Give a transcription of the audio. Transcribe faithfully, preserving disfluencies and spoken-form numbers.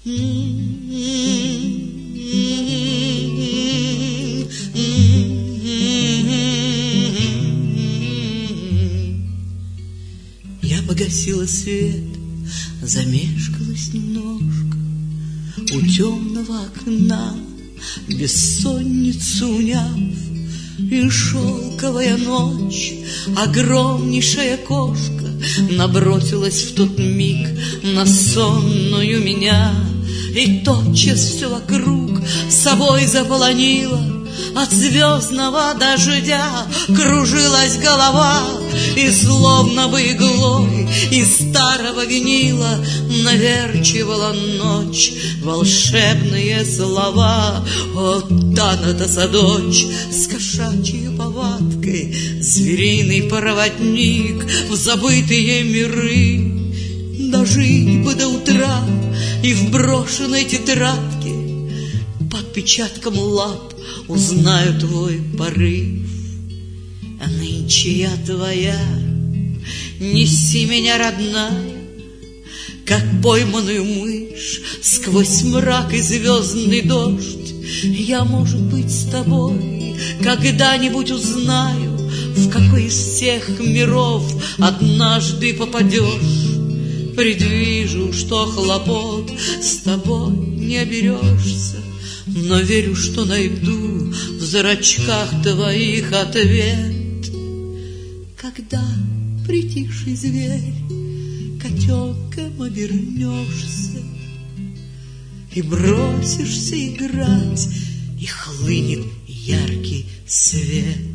Я погасила свет, замешкалась немножко у темного окна, бессонницу уняв. И шелковая ночь, огромнейшая кошка, набросилась в тот миг на сонную меня, и тотчас все вокруг собой заполонила. От звездного дождя кружилась голова, и словно бы иглой из старого винила наверчивала ночь волшебные слова. О, Танатоса дочь, с кошачьей повадкой, звериный проводник в забытые миры. Дожить бы до утра и в брошенной тетрадке по отпечаткам лап узнаю твой порыв. А нынче я твоя, неси меня, родная, как пойманную мышь сквозь мрак и звездный дождь. Я, может быть, с тобой когда-нибудь узнаю, в какой из всех миров однажды попадешь. Предвижу, что хлопот с тобой не оберешься, но верю, что найду в зрачках твоих ответ. Когда притихший зверь котенком обернешься и бросишься играть, и хлынет яркий свет.